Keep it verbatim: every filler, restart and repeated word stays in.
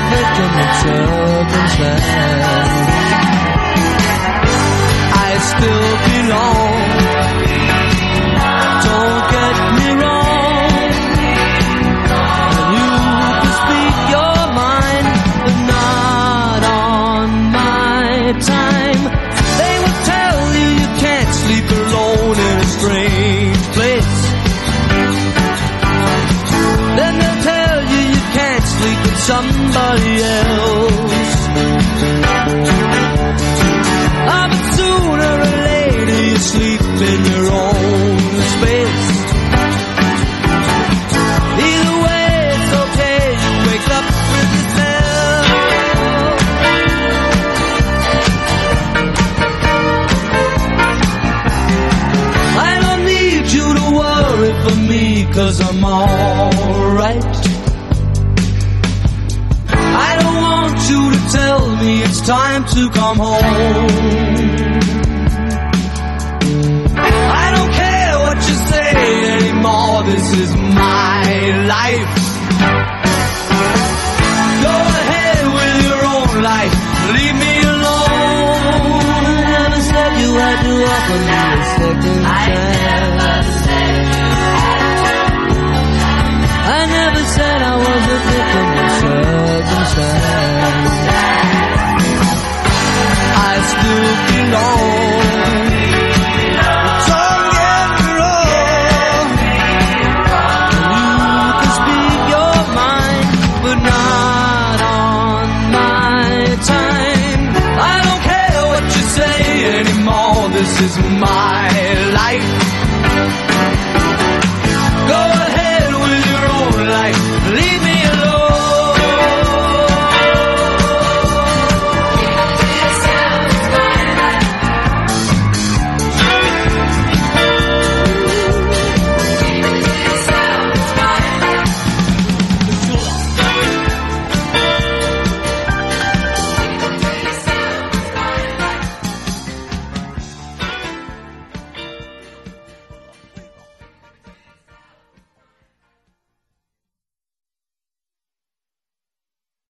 victim of circumstance. I still belong. Don't get me wrong. And you can speak your mind, but not on my time. They will tell you you can't sleep alone in a strange place. Then they'll tell you you can't sleep with somebody else. Ah, but sooner or later you sleep in your own space. Either way it's okay, you wake up with yourself. I don't need you to worry for me, 'cause I'm alright. I don't want you to tell me it's time to come home. I don't care what you say anymore, this is my life. Go ahead with your own life, leave me alone. I never said you had to offer me a second chance. I never said I was a victim of circumstance. I still belong. Don't get me wrong. You can speak your mind, but not on my time. I don't care what you say anymore, this is my life.